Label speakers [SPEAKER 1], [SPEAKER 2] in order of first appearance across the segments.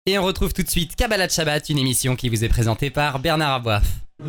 [SPEAKER 1] Et on retrouve tout de suite Kabbalat Shabbat, une émission qui vous est présentée par Bernard Aboif.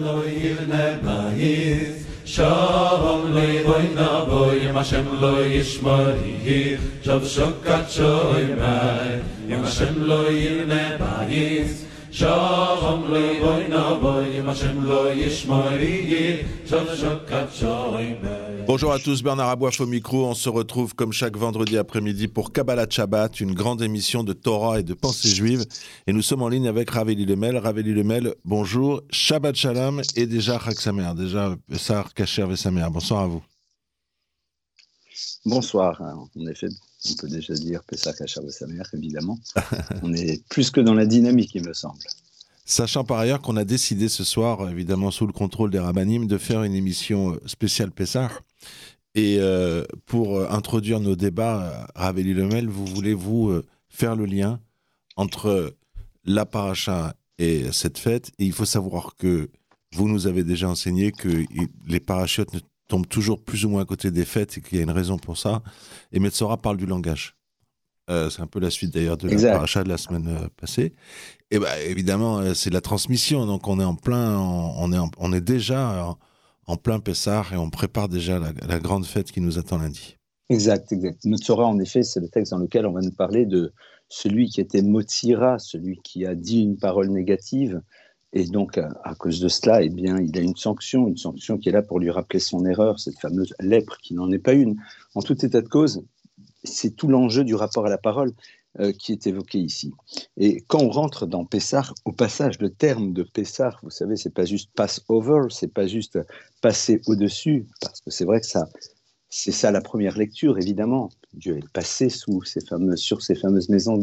[SPEAKER 2] Bonjour à tous, Bernard Aboif au micro. On se retrouve comme chaque vendredi après-midi pour Kabbalat Shabbat, une grande émission de Torah et de pensée juive. Et nous sommes en ligne avec Raveli Lemel. Raveli Lemel, bonjour, Shabbat Shalom et déjà Chag Sameach, déjà Pessah Kasher Vesameach. Bonsoir à vous.
[SPEAKER 3] Bonsoir, en effet, on peut déjà dire Pessah Kasher Vesameach, évidemment. On est plus que dans la dynamique, il me semble.
[SPEAKER 2] Sachant par ailleurs qu'on a décidé ce soir, évidemment sous le contrôle des Rabbanim, de faire une émission spéciale Pessah. Et pour introduire nos débats, Raveli Lemel, vous voulez faire le lien entre la paracha et cette fête. Et il faut savoir que vous nous avez déjà enseigné que les parachutes tombent toujours plus ou moins à côté des fêtes et qu'il y a une raison pour ça. Et Metzora parle du langage. C'est un peu la suite d'ailleurs de la paracha de la semaine passée. Et évidemment, c'est la transmission. Donc on est en plein, on est déjà en plein Pessah et on prépare déjà la grande fête qui nous attend lundi.
[SPEAKER 3] Exact. Metzora, en effet, c'est le texte dans lequel on va nous parler de celui qui était Motsira, celui qui a dit une parole négative. Et donc, à cause de cela, eh bien, il a une sanction qui est là pour lui rappeler son erreur, cette fameuse lèpre qui n'en est pas une. En tout état de cause, c'est tout l'enjeu du rapport à la parole qui est évoqué ici. Et quand on rentre dans Pessah, au passage, le terme de Pessah, vous savez, c'est pas juste pass over, c'est pas juste passer au-dessus, parce que c'est vrai que c'est ça la première lecture, évidemment. Dieu est passé sur ces fameuses maisons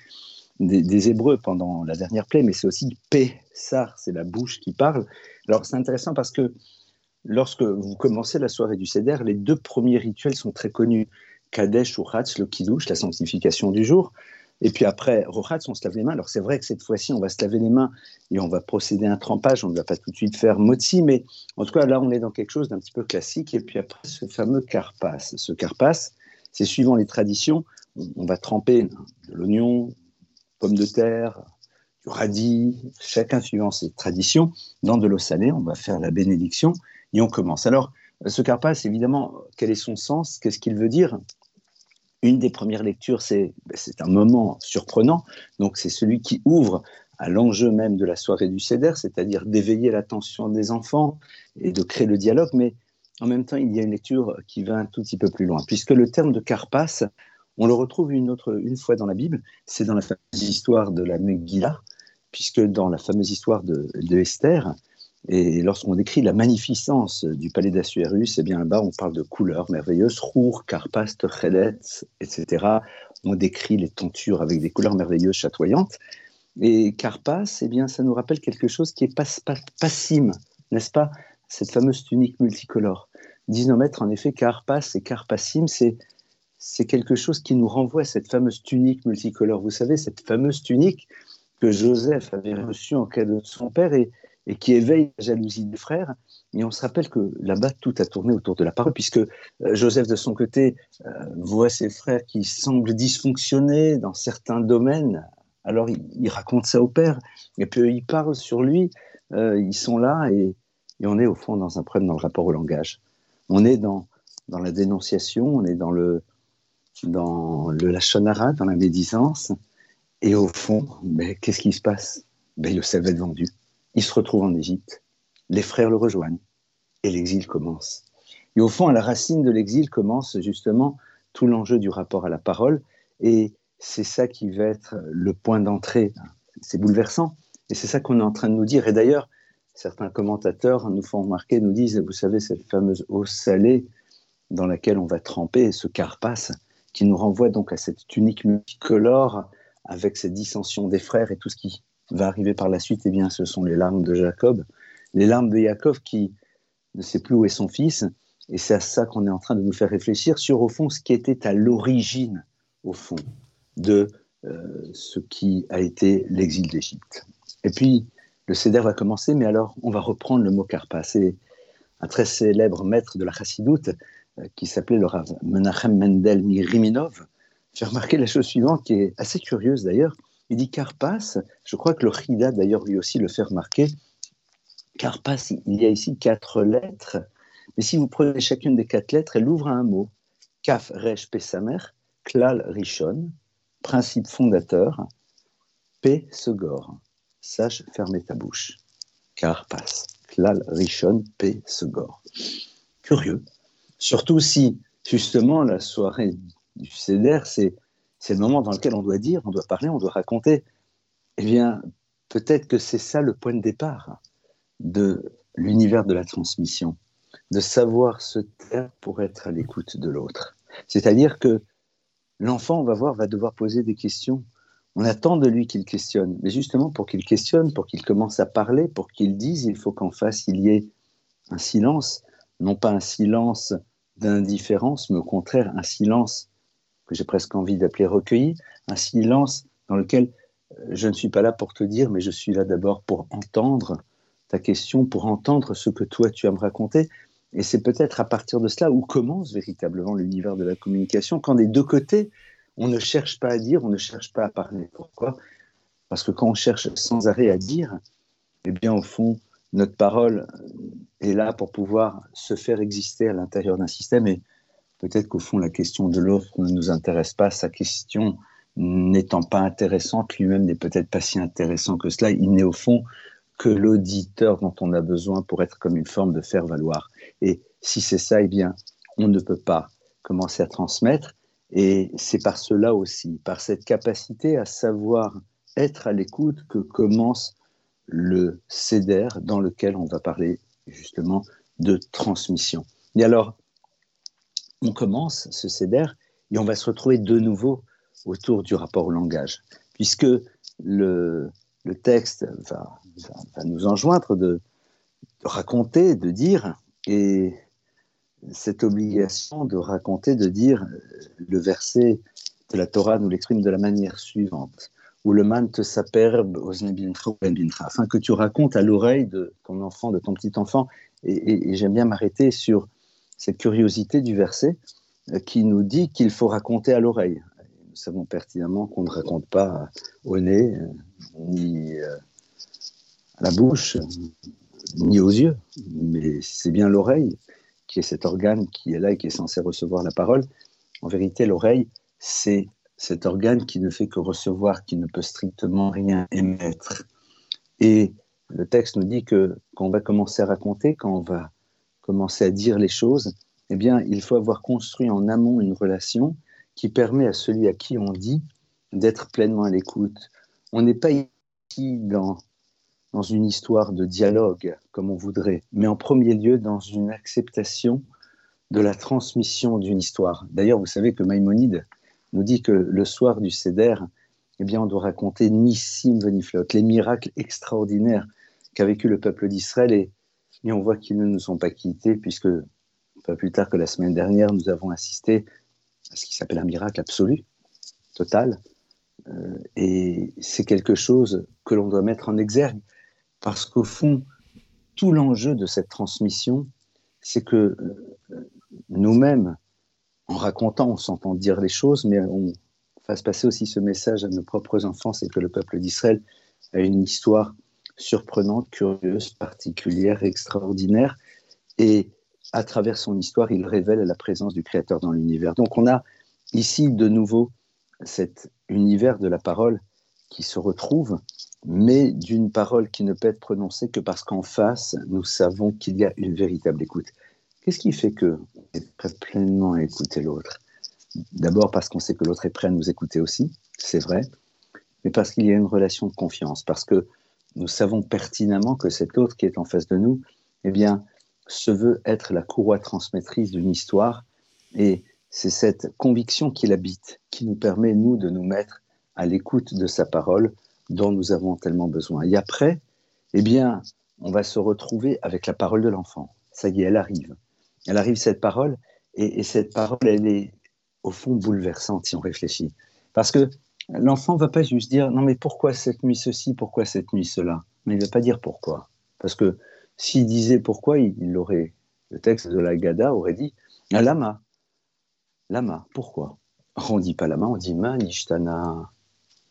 [SPEAKER 3] des Hébreux pendant la dernière plaie, mais c'est aussi Pessah, c'est la bouche qui parle. Alors c'est intéressant parce que lorsque vous commencez la soirée du Seder, les deux premiers rituels sont très connus. Kadesh ou Ratz, le Kiddush, la sanctification du jour. Et puis après, Rochatz, on se lave les mains. Alors c'est vrai que cette fois-ci, on va se laver les mains et on va procéder à un trempage. On ne va pas tout de suite faire Motzi, mais en tout cas, là, on est dans quelque chose d'un petit peu classique. Et puis après, ce fameux Karpas. Ce Karpas, c'est suivant les traditions. On va tremper de l'oignon, pommes de terre, du radis, chacun suivant ses traditions, dans de l'eau salée. On va faire la bénédiction et on commence. Alors, ce Karpas, évidemment, quel est son sens? Qu'est-ce qu'il veut dire? Une des premières lectures, c'est un moment surprenant, donc c'est celui qui ouvre à l'enjeu même de la soirée du Seder, c'est-à-dire d'éveiller l'attention des enfants et de créer le dialogue, mais en même temps, il y a une lecture qui va un tout petit peu plus loin, puisque le terme de Karpas, on le retrouve une fois dans la Bible, c'est dans la fameuse histoire de la Megillah, puisque dans la fameuse histoire de Esther, et lorsqu'on décrit la magnificence du palais d'Assuérus, eh bien là-bas, on parle de couleurs merveilleuses, rour, karpas, techelet, etc. On décrit les tentures avec des couleurs merveilleuses, chatoyantes. Et karpas, eh bien, ça nous rappelle quelque chose qui est passim, n'est-ce pas? Cette fameuse tunique multicolore. Disent nos maîtres, en effet, karpas et karpassim, c'est quelque chose qui nous renvoie à cette fameuse tunique multicolore. Vous savez, cette fameuse tunique que Joseph avait reçue en cadeau de son père et qui éveille la jalousie des frères. Et on se rappelle que là-bas, tout a tourné autour de la parole, puisque Joseph, de son côté, voit ses frères qui semblent dysfonctionner dans certains domaines. Alors, il raconte ça au père, et puis il parle sur lui. Ils sont là, et on est au fond dans un problème dans le rapport au langage. On est dans la dénonciation, on est dans le lachon hara, dans la médisance, et au fond, qu'est-ce qui se passe? Yosef va être vendu. Il se retrouve en Égypte, les frères le rejoignent et l'exil commence. Et au fond, à la racine de l'exil commence justement tout l'enjeu du rapport à la parole et c'est ça qui va être le point d'entrée. C'est bouleversant et c'est ça qu'on est en train de nous dire. Et d'ailleurs, certains commentateurs nous font remarquer, nous disent, vous savez, cette fameuse eau salée dans laquelle on va tremper, ce karpas, qui nous renvoie donc à cette tunique multicolore avec cette dissension des frères et tout ce qui va arriver par la suite, eh bien, ce sont les larmes de Jacob, les larmes de Yaakov qui ne sait plus où est son fils, et c'est à ça qu'on est en train de nous faire réfléchir sur, au fond, ce qui était à l'origine, au fond, de ce qui a été l'exil d'Égypte. Et puis, le Seder va commencer, mais alors, on va reprendre le mot karpa. C'est un très célèbre maître de la chassidoute qui s'appelait le Rav Menachem Mendel Miriminov, fait remarquer la chose suivante, qui est assez curieuse d'ailleurs. Il dit Karpas, je crois que le Chida d'ailleurs lui aussi le fait remarquer, Karpas, il y a ici 4 lettres, mais si vous prenez chacune des 4 lettres, elle ouvre à un mot. Kaf, Resh, Pesamer, Klal, Rishon, principe fondateur, P, Segor. Sache fermer ta bouche. Karpas, Klal, Rishon, P, Segor. Curieux. Surtout si, justement, la soirée du Seder, c'est le moment dans lequel on doit dire, on doit parler, on doit raconter. Eh bien, peut-être que c'est ça le point de départ de l'univers de la transmission, de savoir se taire pour être à l'écoute de l'autre. C'est-à-dire que l'enfant, on va voir, va devoir poser des questions. On attend de lui qu'il questionne. Mais justement, pour qu'il questionne, pour qu'il commence à parler, pour qu'il dise, il faut qu'en face, il y ait un silence. Non pas un silence d'indifférence, mais au contraire, un silence que j'ai presque envie d'appeler recueilli, un silence dans lequel je ne suis pas là pour te dire, mais je suis là d'abord pour entendre ta question, pour entendre ce que toi tu as me raconter. Et c'est peut-être à partir de cela où commence véritablement l'univers de la communication, quand des deux côtés, on ne cherche pas à dire, on ne cherche pas à parler. Pourquoi ? Parce que quand on cherche sans arrêt à dire, eh bien au fond, notre parole est là pour pouvoir se faire exister à l'intérieur d'un système. Et peut-être qu'au fond, la question de l'autre ne nous intéresse pas, sa question n'étant pas intéressante, lui-même n'est peut-être pas si intéressant que cela. Il n'est au fond que l'auditeur dont on a besoin pour être comme une forme de faire-valoir. Et si c'est ça, eh bien, on ne peut pas commencer à transmettre. Et c'est par cela aussi, par cette capacité à savoir être à l'écoute, que commence le Seder dans lequel on va parler justement de transmission. Et alors, on commence ce Seder et on va se retrouver de nouveau autour du rapport au langage, puisque le texte va nous enjoindre de raconter, de dire, et cette obligation de raconter, de dire, le verset de la Torah nous l'exprime de la manière suivante, où le man te saperbe afin que tu racontes à l'oreille de ton enfant, de ton petit enfant, et j'aime bien m'arrêter sur cette curiosité du verset qui nous dit qu'il faut raconter à l'oreille. Nous savons pertinemment qu'on ne raconte pas au nez, ni à la bouche, ni aux yeux, mais c'est bien l'oreille qui est cet organe qui est là et qui est censé recevoir la parole. En vérité, l'oreille, c'est cet organe qui ne fait que recevoir, qui ne peut strictement rien émettre. Et le texte nous dit que quand on va commencer à raconter, quand on va commencer à dire les choses, eh bien, il faut avoir construit en amont une relation qui permet à celui à qui on dit d'être pleinement à l'écoute. On n'est pas ici dans une histoire de dialogue, comme on voudrait, mais en premier lieu dans une acceptation de la transmission d'une histoire. D'ailleurs, vous savez que Maïmonide nous dit que le soir du Seder, eh bien, on doit raconter Nissim Veniflot, les miracles extraordinaires qu'a vécu le peuple d'Israël, et on voit qu'ils ne nous ont pas quittés, puisque pas plus tard que la semaine dernière, nous avons assisté à ce qui s'appelle un miracle absolu, total, et c'est quelque chose que l'on doit mettre en exergue, parce qu'au fond, tout l'enjeu de cette transmission, c'est que nous-mêmes, en racontant, on s'entend dire les choses, mais on fasse passer aussi ce message à nos propres enfants, c'est que le peuple d'Israël a une histoire surprenante, curieuse, particulière, extraordinaire, et à travers son histoire, il révèle la présence du Créateur dans l'univers. Donc on a ici de nouveau cet univers de la parole qui se retrouve, mais d'une parole qui ne peut être prononcée que parce qu'en face, nous savons qu'il y a une véritable écoute. Qu'est-ce qui fait qu'on est prêt pleinement à écouter l'autre ? D'abord parce qu'on sait que l'autre est prêt à nous écouter aussi, c'est vrai, mais parce qu'il y a une relation de confiance, parce que nous savons pertinemment que cet autre qui est en face de nous, eh bien, se veut être la courroie transmettrice d'une histoire, et c'est cette conviction qui l'habite, qui nous permet, nous, de nous mettre à l'écoute de sa parole dont nous avons tellement besoin. Et après, eh bien, on va se retrouver avec la parole de l'enfant. Ça y est, elle arrive. Elle arrive, cette parole, et cette parole, elle est au fond bouleversante si on réfléchit. Parce que l'enfant ne va pas juste dire « Non, mais pourquoi cette nuit ceci, pourquoi cette nuit cela ?» Mais il ne va pas dire pourquoi. Parce que s'il disait pourquoi, il aurait, le texte de la Gada aurait dit « Lama, pourquoi ?» On ne dit pas lama, on dit « Ma nishtana ».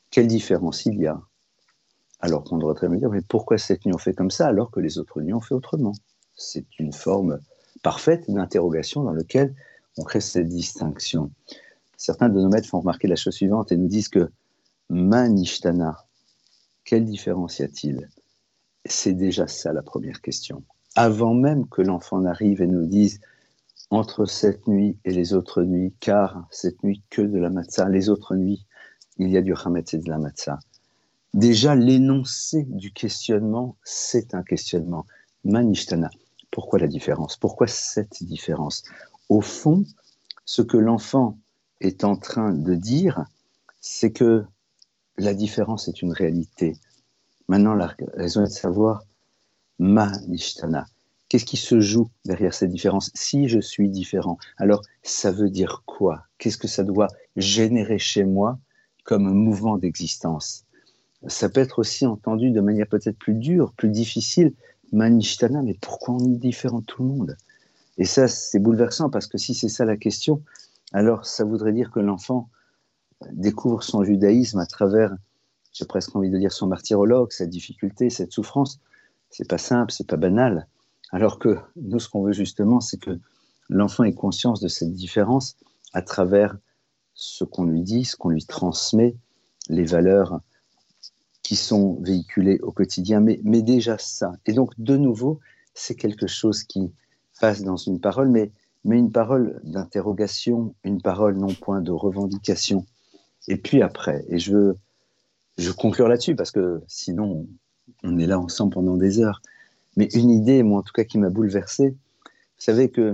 [SPEAKER 3] Quelle différence il y a? Alors qu'on devrait me dire, mais pourquoi cette nuit on fait comme ça alors que les autres nuits on fait autrement? C'est une forme parfaite d'interrogation dans laquelle on crée cette distinction. Certains de nos maîtres font remarquer la chose suivante et nous disent que Manishtana, quelle différence y a-t-il? C'est déjà ça la première question. Avant même que l'enfant n'arrive et nous dise entre cette nuit et les autres nuits, car cette nuit que de la matzah, les autres nuits, il y a du chametz et de la matzah. Déjà, l'énoncé du questionnement, c'est un questionnement. Manishtana, pourquoi la différence? Pourquoi cette différence? Au fond, ce que l'enfant est en train de dire, c'est que la différence est une réalité. Maintenant, la raison est de savoir Manishtana. Qu'est-ce qui se joue derrière cette différence? Si je suis différent, alors ça veut dire quoi? Qu'est-ce que ça doit générer chez moi comme mouvement d'existence? Ça peut être aussi entendu de manière peut-être plus dure, plus difficile. Manishtana, mais pourquoi on est différent de tout le monde? Et ça, c'est bouleversant parce que si c'est ça la question, alors ça voudrait dire que l'enfant découvre son judaïsme à travers, j'ai presque envie de dire, son martyrologue, sa difficulté, cette souffrance. C'est pas simple, c'est pas banal. Alors que nous, ce qu'on veut justement, c'est que l'enfant ait conscience de cette différence à travers ce qu'on lui dit, ce qu'on lui transmet, les valeurs qui sont véhiculées au quotidien, mais déjà ça. Et donc, de nouveau, c'est quelque chose qui passe dans une parole, mais une parole d'interrogation, une parole non point de revendication. Et puis après, et je veux conclure là-dessus, parce que sinon, on est là ensemble pendant des heures, mais une idée, moi en tout cas, qui m'a bouleversé, vous savez que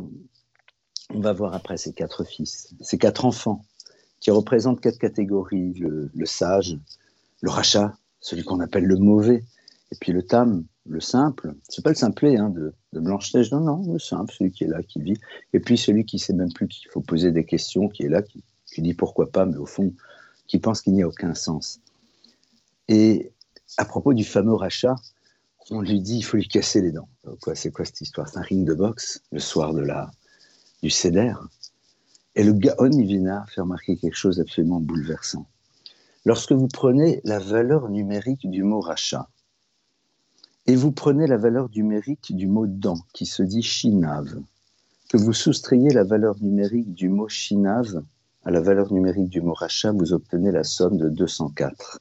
[SPEAKER 3] on va voir après ces 4 fils, ces 4 enfants, qui représentent 4 catégories, le sage, le rachat, celui qu'on appelle le mauvais, et puis le tam, le simple, c'est pas le simplet de Blanche-Neige, non, le simple, celui qui est là, qui vit, et puis celui qui sait même plus qu'il faut poser des questions, qui est là, qui dit pourquoi pas, mais au fond, qui pense qu'il n'y a aucun sens. Et à propos du fameux rachat, on lui dit il faut lui casser les dents. C'est quoi cette histoire? C'est un ring de boxe, le soir du Seder. Et le Gaon Ivina fait remarquer quelque chose d'absolument bouleversant. Lorsque vous prenez la valeur numérique du mot rachat, et vous prenez la valeur numérique du mot dent, qui se dit chinav, que vous soustrayez la valeur numérique du mot chinav à la valeur numérique du mot rachat, vous obtenez la somme de 204.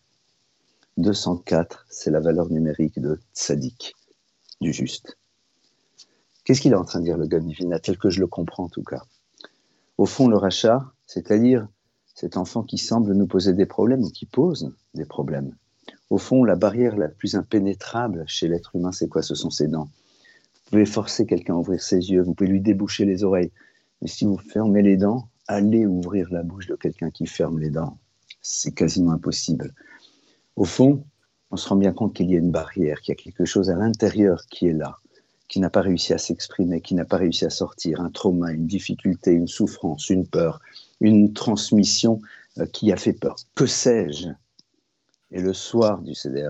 [SPEAKER 3] 204, c'est la valeur numérique de tzaddik, du juste. Qu'est-ce qu'il est en train de dire, le Gaon Ivina, tel que je le comprends en tout cas? Au fond, le rachat, c'est-à-dire cet enfant qui semble nous poser des problèmes ou qui pose des problèmes. Au fond, la barrière la plus impénétrable chez l'être humain, c'est quoi? Ce sont ses dents. Vous pouvez forcer quelqu'un à ouvrir ses yeux, vous pouvez lui déboucher les oreilles. Mais si vous fermez les dents, allez ouvrir la bouche de quelqu'un qui ferme les dents. C'est quasiment impossible. Au fond, on se rend bien compte qu'il y a une barrière, qu'il y a quelque chose à l'intérieur qui est là, qui n'a pas réussi à s'exprimer, qui n'a pas réussi à sortir, un trauma, une difficulté, une souffrance, une peur, une transmission qui a fait peur. Que sais-je? Et le soir du Seder,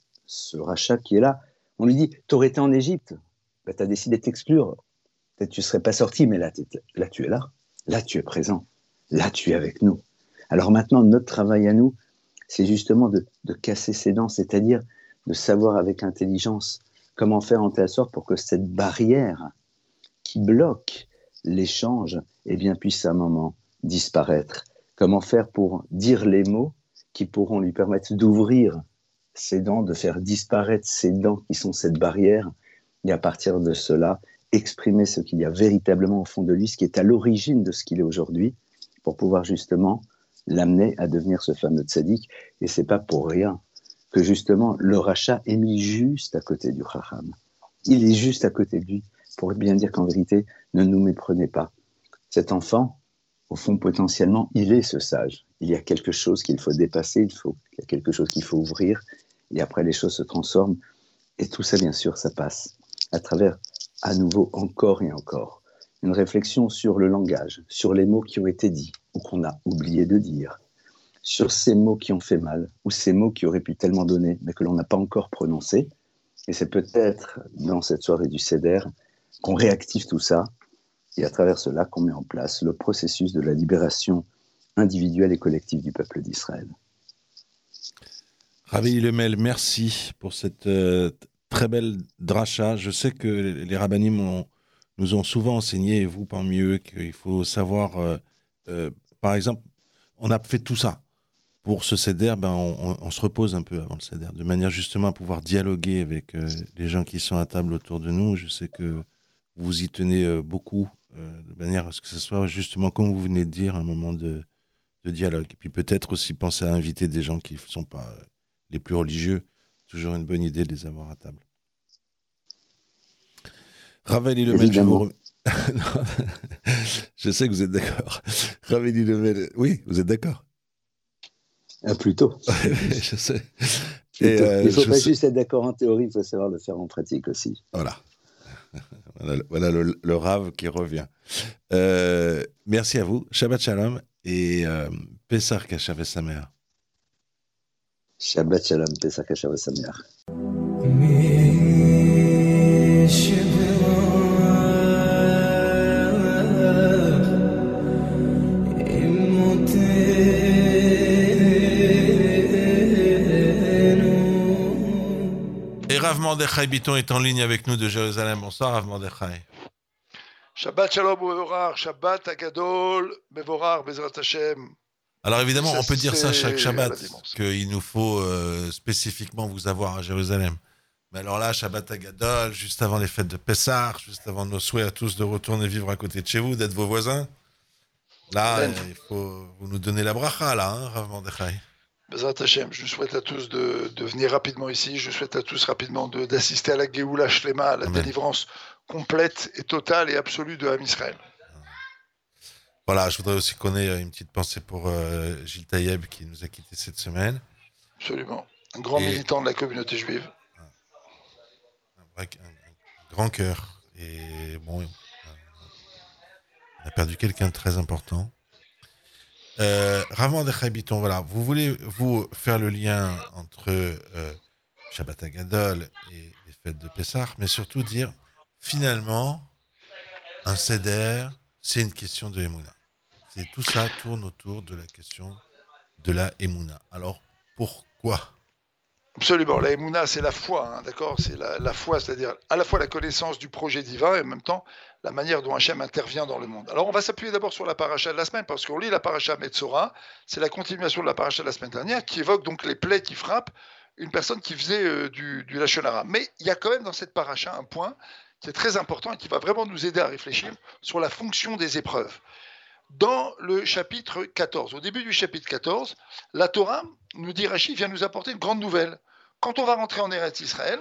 [SPEAKER 3] ce rachat qui est là, on lui dit « T'aurais été en Égypte, tu as décidé de t'exclure, peut-être tu ne serais pas sorti, mais là tu es là tu es présent, là tu es avec nous. » Alors maintenant, notre travail à nous, c'est justement de casser ses dents, c'est-à-dire de savoir avec intelligence comment faire en telle sorte pour que cette barrière qui bloque l'échange puisse à un moment disparaître. Comment faire pour dire les mots qui pourront lui permettre d'ouvrir ses dents, de faire disparaître ces dents qui sont cette barrière, et à partir de cela, exprimer ce qu'il y a véritablement au fond de lui, ce qui est à l'origine de ce qu'il est aujourd'hui, pour pouvoir justement l'amener à devenir ce fameux tzaddik. Et c'est pas pour rien que justement le rachat est mis juste à côté du chacham. Il est juste à côté de lui pour bien dire qu'en vérité, ne nous méprenez pas. Cet enfant, au fond, potentiellement, il est ce sage. Il y a quelque chose qu'il faut dépasser, il y a quelque chose qu'il faut ouvrir, et après les choses se transforment. Et tout ça, bien sûr, ça passe à travers, à nouveau, encore et encore, une réflexion sur le langage, sur les mots qui ont été dits ou qu'on a oublié de dire, sur ces mots qui ont fait mal ou ces mots qui auraient pu tellement donner mais que l'on n'a pas encore prononcés. Et c'est peut-être dans cette soirée du Seder qu'on réactive tout ça et à travers cela qu'on met en place le processus de la libération individuelle et collective du peuple d'Israël.
[SPEAKER 2] Ravi Lemel, merci pour cette très belle dracha. Je sais que les rabbinim nous ont souvent enseigné, et vous parmi eux, qu'il faut savoir, euh, par exemple, on a fait tout ça. Pour ce CEDER, on se repose un peu avant le CEDER, de manière justement à pouvoir dialoguer avec les gens qui sont à table autour de nous. Je sais que vous y tenez beaucoup, de manière à ce que ce soit justement, comme vous venez de dire, un moment de dialogue. Et puis peut-être aussi penser à inviter des gens qui ne sont pas les plus religieux. Toujours une bonne idée de les avoir à table. Raveli Lemel, je sais que vous êtes d'accord. Raveli Lemel, oui, vous êtes d'accord.
[SPEAKER 3] Plutôt.
[SPEAKER 2] Je sais.
[SPEAKER 3] Il ne faut pas juste être d'accord en théorie, il faut savoir le faire en pratique aussi.
[SPEAKER 2] Voilà. Voilà le Rav qui revient. Merci à vous. Shabbat Shalom et Pessah Kashav Samer.
[SPEAKER 3] Shabbat Shalom, Pessah Kashav Samer.
[SPEAKER 2] Et Rav Mordechai Biton est en ligne avec nous de Jérusalem. Bonsoir Rav Mordechai.
[SPEAKER 4] Shabbat Shalom Mevorar, Shabbat Agadol, Mevorar, Bezrat Hashem.
[SPEAKER 2] Alors évidemment, on peut dire ça chaque Shabbat, qu'il nous faut spécifiquement vous avoir à Jérusalem. Mais alors là, Shabbat Agadol, juste avant les fêtes de Pessah, juste avant nos souhaits à tous de retourner vivre à côté de chez vous, d'être vos voisins. Là, il faut vous nous donner la bracha, là, hein, Rav Mordechai.
[SPEAKER 4] Bezrat Hashem, je souhaite à tous de venir rapidement ici, je souhaite à tous rapidement d'assister à la Géoula Shlema, à la délivrance complète et totale et absolue de Ham Israël.
[SPEAKER 2] Voilà, je voudrais aussi qu'on ait une petite pensée pour Gilles Taïeb qui nous a quittés cette semaine.
[SPEAKER 4] Absolument, un grand militant de la communauté juive.
[SPEAKER 2] Un grand cœur. Et bon, on a perdu quelqu'un de très important. Rav Mordechai Biton, voilà, vous voulez vous faire le lien entre Shabbat Agadol et les fêtes de Pessah, mais surtout dire finalement un seder, c'est une question de Emouna. C'est tout ça tourne autour de la question de la Emouna. Alors pourquoi?
[SPEAKER 4] Absolument, la Emouna, c'est la foi, hein, d'accord? C'est la foi, c'est-à-dire à la fois la connaissance du projet divin et en même temps la manière dont Hachem intervient dans le monde. Alors on va s'appuyer d'abord sur la paracha de la semaine, parce qu'on lit la paracha Metzora, c'est la continuation de la paracha de la semaine dernière, qui évoque donc les plaies qui frappent une personne qui faisait du Lachon Hara. Mais il y a quand même dans cette paracha un point qui est très important et qui va vraiment nous aider à réfléchir sur la fonction des épreuves. Dans le chapitre 14, au début du chapitre 14, la Torah, nous dit Rashi, vient nous apporter une grande nouvelle. Quand on va rentrer en Eretz Israël,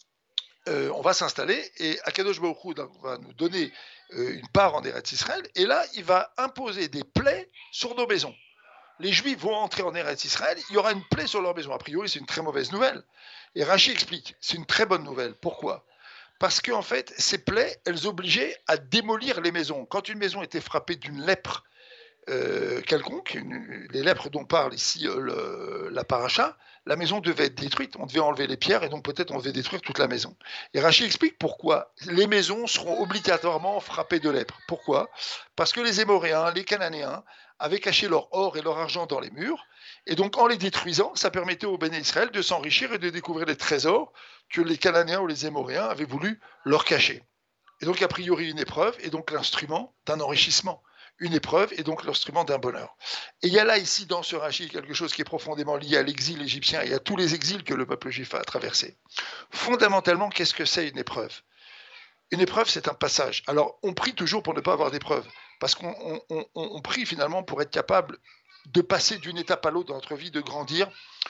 [SPEAKER 4] on va s'installer et Akadosh Baruch Hu va nous donner une part en Eretz Israël et là, il va imposer des plaies sur nos maisons. Les Juifs vont entrer en Eretz Israël, il y aura une plaie sur leur maison. A priori, c'est une très mauvaise nouvelle. Et Rashi explique, c'est une très bonne nouvelle. Pourquoi ? Parce qu'en fait, ces plaies, elles obligeaient à démolir les maisons. Quand une maison était frappée d'une lèpre quelconque, les lèpres dont parle ici la paracha, la maison devait être détruite, on devait enlever les pierres et donc peut-être on devait détruire toute la maison. Et Rashi explique pourquoi les maisons seront obligatoirement frappées de lèpre. Pourquoi ? Parce que les Émoréens, les Cananéens avaient caché leur or et leur argent dans les murs, et donc en les détruisant, ça permettait aux Béné Israël de s'enrichir et de découvrir les trésors que les Cananéens ou les Émoréens avaient voulu leur cacher. Et donc a priori une épreuve est donc l'instrument d'un enrichissement. Une épreuve est donc l'instrument d'un bonheur. Et il y a là, ici, dans ce Rashi, quelque chose qui est profondément lié à l'exil égyptien et à tous les exils que le peuple juif a traversés. Fondamentalement, qu'est-ce que c'est une épreuve ? Une épreuve, c'est un passage. Alors, on prie toujours pour ne pas avoir d'épreuve, parce qu'on prie finalement pour être capable de passer d'une étape à l'autre dans notre vie, de grandir,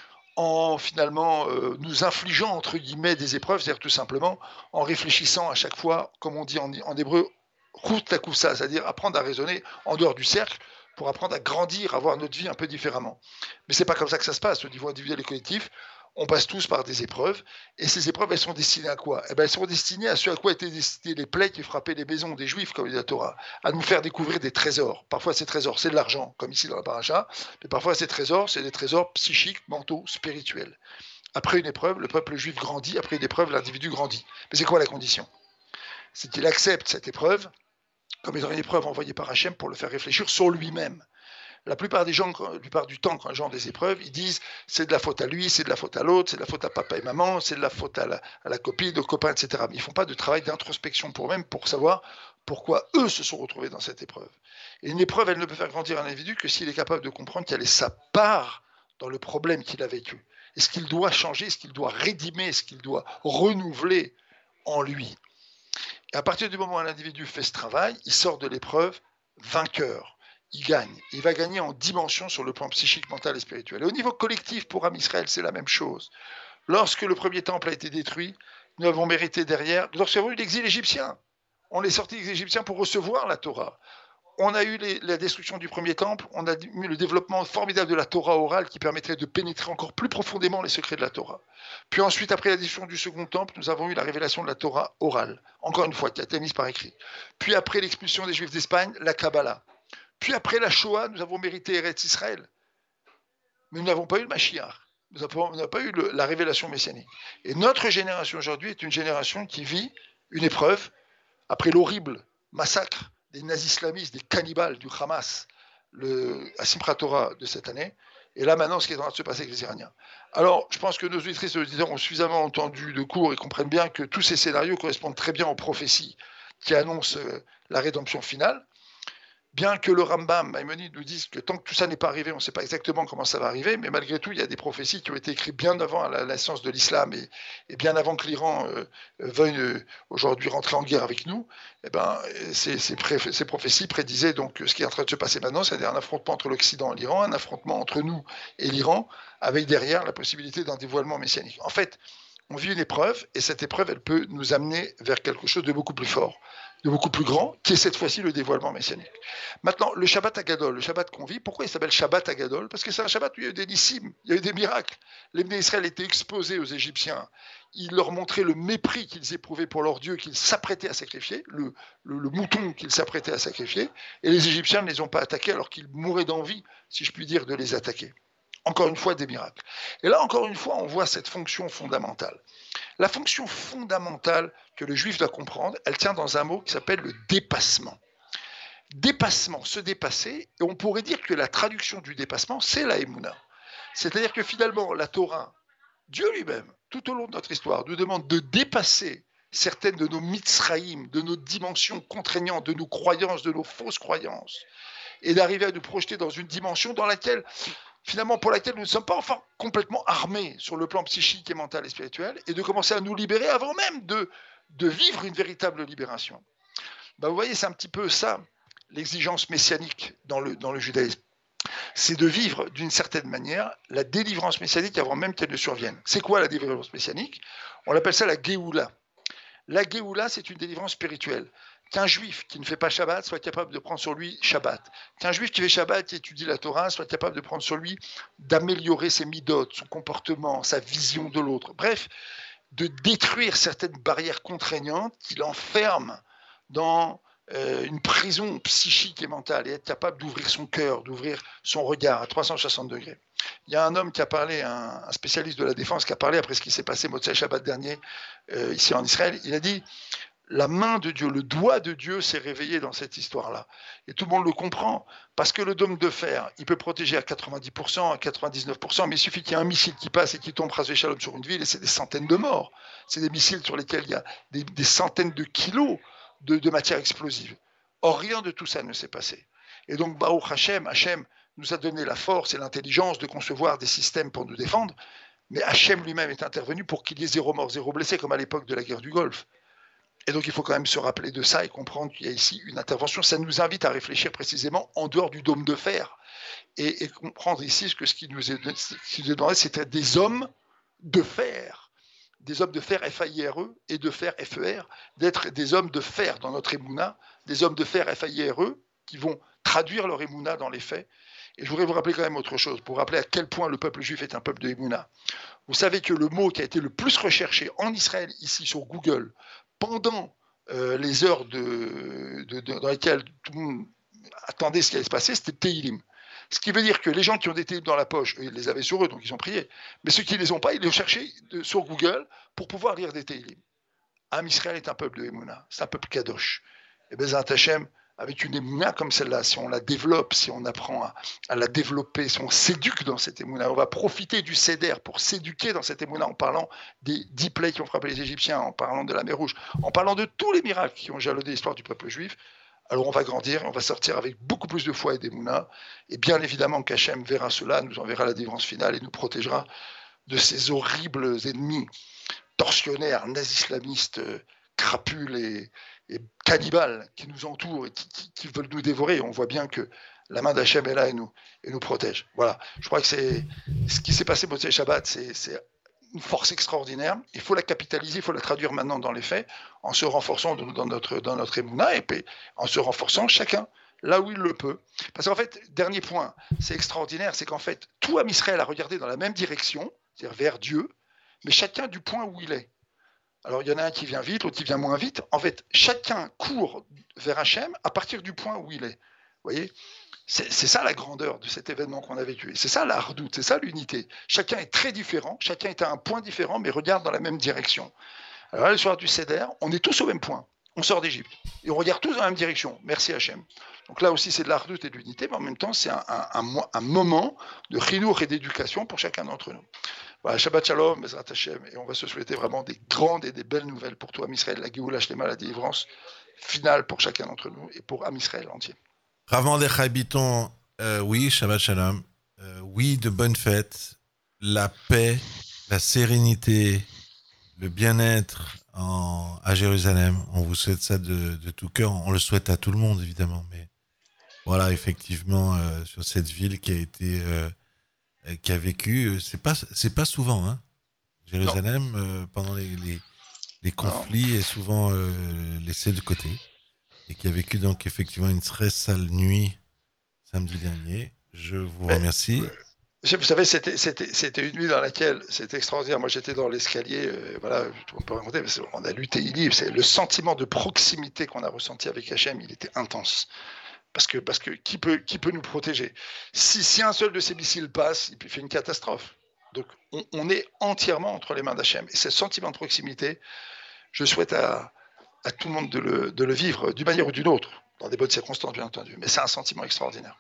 [SPEAKER 4] en finalement nous infligeant, entre guillemets, des épreuves, c'est-à-dire tout simplement en réfléchissant à chaque fois, comme on dit en hébreu, c'est-à-dire apprendre à raisonner en dehors du cercle pour apprendre à grandir, à voir notre vie un peu différemment. Mais c'est pas comme ça que ça se passe au niveau individuel et collectif. On passe tous par des épreuves, et ces épreuves, elles sont destinées à quoi ? Elles sont destinées à ce à quoi étaient destinées les plaies qui frappaient les maisons des Juifs, comme dit la Torah, à nous faire découvrir des trésors. Parfois, ces trésors, c'est de l'argent, comme ici dans la paracha, mais parfois, ces trésors, c'est des trésors psychiques, mentaux, spirituels. Après une épreuve, le peuple juif grandit, après une épreuve, l'individu grandit. Mais c'est quoi la condition ? C'est qu'il accepte cette épreuve comme étant une épreuve envoyée par Hachem pour le faire réfléchir sur lui-même. La plupart du temps, quand les gens ont des épreuves, ils disent c'est de la faute à lui, c'est de la faute à l'autre, c'est de la faute à papa et maman, c'est de la faute à la copine, au copain, etc. Mais ils ne font pas de travail d'introspection pour eux-mêmes pour savoir pourquoi eux se sont retrouvés dans cette épreuve. Et une épreuve, elle ne peut faire grandir un individu que s'il est capable de comprendre quelle est sa part dans le problème qu'il a vécu. Est-ce qu'il doit changer, est-ce qu'il doit rédimer, est-ce qu'il doit renouveler en lui. Et à partir du moment où un individu fait ce travail, il sort de l'épreuve vainqueur. Il gagne. Il va gagner en dimension sur le plan psychique, mental et spirituel. Et au niveau collectif, pour Am Israël, c'est la même chose. Lorsque le premier temple a été détruit, nous avons mérité derrière, lorsqu'il y a eu l'exil égyptien, on est sorti des Égyptiens pour recevoir la Torah. On a eu la destruction du premier temple, on a eu le développement formidable de la Torah orale qui permettrait de pénétrer encore plus profondément les secrets de la Torah. Puis ensuite, après la destruction du second temple, nous avons eu la révélation de la Torah orale, encore une fois, qui a été mise par écrit. Puis après l'expulsion des Juifs d'Espagne, la Kabbalah. Puis après la Shoah, nous avons mérité Eretz Israël. Mais nous n'avons pas eu le Mashiach. Nous n'avons pas eu la révélation messianique. Et notre génération aujourd'hui est une génération qui vit une épreuve après l'horrible massacre des nazis islamistes, des cannibales du Hamas, à Simchat Torah de cette année, et là maintenant ce qui est en train de se passer avec les Iraniens. Alors je pense que nos auditrices et auditeurs ont suffisamment entendu de cours et comprennent bien que tous ces scénarios correspondent très bien aux prophéties qui annoncent la rédemption finale, bien que le Rambam, Maïmonide, nous dise que tant que tout ça n'est pas arrivé, on ne sait pas exactement comment ça va arriver, mais malgré tout, il y a des prophéties qui ont été écrites bien avant la naissance de l'islam et bien avant que l'Iran veuille aujourd'hui rentrer en guerre avec nous. Eh ben, ces prophéties prédisaient donc ce qui est en train de se passer maintenant, c'est-à-dire un affrontement entre l'Occident et l'Iran, un affrontement entre nous et l'Iran, avec derrière la possibilité d'un dévoilement messianique. En fait, on vit une épreuve, et cette épreuve, elle peut nous amener vers quelque chose de beaucoup plus fort, de beaucoup plus grand, qui est cette fois-ci le dévoilement messianique. Maintenant, le Shabbat Hagadol, le Shabbat qu'on vit, pourquoi il s'appelle Shabbat Hagadol? Parce que c'est un Shabbat où il y a eu des nissim, il y a eu des miracles. Les Bnei Israël étaient exposés aux Égyptiens. Il leur montrait le mépris qu'ils éprouvaient pour leur Dieu, qu'ils s'apprêtaient à sacrifier, le mouton qu'ils s'apprêtaient à sacrifier, et les Égyptiens ne les ont pas attaqués alors qu'ils mouraient d'envie, si je puis dire, de les attaquer. Encore une fois, des miracles. Et là, encore une fois, on voit cette fonction fondamentale. La fonction fondamentale que le juif doit comprendre, elle tient dans un mot qui s'appelle le dépassement. Dépassement, se dépasser, et on pourrait dire que la traduction du dépassement, c'est la Emouna. C'est-à-dire que finalement, la Torah, Dieu lui-même, tout au long de notre histoire, nous demande de dépasser certaines de nos mitzraïm, de nos dimensions contraignantes, de nos croyances, de nos fausses croyances, et d'arriver à nous projeter dans une dimension dans laquelle finalement pour laquelle nous ne sommes pas enfin complètement armés sur le plan psychique et mental et spirituel, et de commencer à nous libérer avant même de vivre une véritable libération. Ben vous voyez, c'est un petit peu ça, l'exigence messianique dans le judaïsme. C'est de vivre d'une certaine manière la délivrance messianique avant même qu'elle ne survienne. C'est quoi la délivrance messianique? On appelle ça la Géoula. La Géoula, c'est une délivrance spirituelle. Qu'un juif qui ne fait pas Shabbat soit capable de prendre sur lui Shabbat. Qu'un juif qui fait Shabbat, qui étudie la Torah, soit capable de prendre sur lui, d'améliorer ses midotes, son comportement, sa vision de l'autre. Bref, de détruire certaines barrières contraignantes qui l'enferment dans une prison psychique et mentale et être capable d'ouvrir son cœur, d'ouvrir son regard à 360 degrés. Il y a un homme qui a parlé, un spécialiste de la défense, qui a parlé après ce qui s'est passé Motzei Shabbat dernier ici en Israël. Il a dit la main de Dieu, le doigt de Dieu s'est réveillé dans cette histoire-là. Et tout le monde le comprend, parce que le dôme de fer, il peut protéger à 90%, à 99%, mais il suffit qu'il y ait un missile qui passe et qui tombe Chas v'Shalom sur une ville, et c'est des centaines de morts. C'est des missiles sur lesquels il y a des centaines de kilos de matière explosive. Or, rien de tout ça ne s'est passé. Et donc, Baruch Hashem, Hashem nous a donné la force et l'intelligence de concevoir des systèmes pour nous défendre, mais Hashem lui-même est intervenu pour qu'il y ait 0 mort, 0 blessé, comme à l'époque de la guerre du Golfe. Et donc, il faut quand même se rappeler de ça et comprendre qu'il y a ici une intervention. Ça nous invite à réfléchir précisément en dehors du dôme de fer et comprendre ici ce qui nous est demandé, c'était des hommes de fer. Des hommes de fer, F-A-I-R-E, et de fer, F-E-R, d'être des hommes de fer dans notre Emouna, des hommes de fer, F-A-I-R-E, qui vont traduire leur Emouna dans les faits. Et je voudrais vous rappeler quand même autre chose, pour rappeler à quel point le peuple juif est un peuple de Emouna. Vous savez que le mot qui a été le plus recherché en Israël, ici sur Google, pendant les heures dans lesquelles tout le monde attendait ce qui allait se passer, c'était Tehillim. Ce qui veut dire que les gens qui ont des Tehillim dans la poche, ils les avaient sur eux, donc ils ont prié. Mais ceux qui ne les ont pas, ils les ont cherchés sur Google pour pouvoir lire des Tehillim. Am Israël est un peuple de Emouna, c'est un peuple kadosh. Et Bezrat Hashem, avec une émouna comme celle-là, si on la développe, si on apprend à la développer, si on s'éduque dans cette émouna, on va profiter du Seder pour s'éduquer dans cette émouna en parlant des 10 plaies qui ont frappé les Égyptiens, en parlant de la mer Rouge, en parlant de tous les miracles qui ont jalonné l'histoire du peuple juif. Alors on va grandir, on va sortir avec beaucoup plus de foi et d'émouna. Et bien évidemment qu'Hachem verra cela, nous enverra la délivrance finale et nous protégera de ces horribles ennemis tortionnaires, nazis-islamistes, crapules et cannibales qui nous entourent et qui veulent nous dévorer. On voit bien que la main d'Hachem est là et nous protège. Voilà, je crois que c'est ce qui s'est passé Motzei Shabbat, c'est une force extraordinaire. Il faut la capitaliser, il faut la traduire maintenant dans les faits, en se renforçant dans notre émouna et puis en se renforçant chacun là où il le peut. Parce qu'en fait, dernier point, c'est extraordinaire, c'est qu'en fait, tout Am Israël a regardé dans la même direction, c'est-à-dire vers Dieu, mais chacun du point où il est. Alors, il y en a un qui vient vite, l'autre qui vient moins vite. En fait, chacun court vers Hachem à partir du point où il est. Vous voyez ? C'est ça la grandeur de cet événement qu'on a vécu. C'est ça la hardoute, c'est ça l'unité. Chacun est très différent, chacun est à un point différent, mais regarde dans la même direction. Alors là, le soir du Seder, on est tous au même point. On sort d'Égypte. Et on regarde tous dans la même direction. Merci Hachem. Donc là aussi, c'est de la hardoute et de l'unité, mais en même temps, c'est un moment de chinour et d'éducation pour chacun d'entre nous. Voilà, Shabbat Shalom, Bezrat Hashem, et on va se souhaiter vraiment des grandes et des belles nouvelles pour toi, Am Israël, la Géoula Shlema, la délivrance finale pour chacun d'entre nous et pour Am Israël entier.
[SPEAKER 2] Rav Mordechai Bitton, oui, Shabbat Shalom, oui, de bonnes fêtes, la paix, la sérénité, le bien-être à Jérusalem. On vous souhaite ça de tout cœur. On le souhaite à tout le monde, évidemment, mais voilà, effectivement, sur cette ville qui a vécu, c'est pas souvent, hein. Jérusalem, pendant les conflits, est souvent laissée de côté. Et qui a vécu donc effectivement une très sale nuit samedi dernier. Je vous remercie.
[SPEAKER 4] Vous savez, c'était une nuit dans laquelle c'était extraordinaire. Moi, j'étais dans l'escalier. Voilà, on peut raconter. On a lutté. C'est le sentiment de proximité qu'on a ressenti avec Hachem. Il était intense. Parce que qui peut nous protéger ? Si un seul de ces missiles passe, il fait une catastrophe. Donc, on est entièrement entre les mains d'Hachem. Et ce sentiment de proximité, je souhaite à tout le monde de le vivre d'une manière ou d'une autre, dans des bonnes circonstances, bien entendu. Mais c'est un sentiment extraordinaire.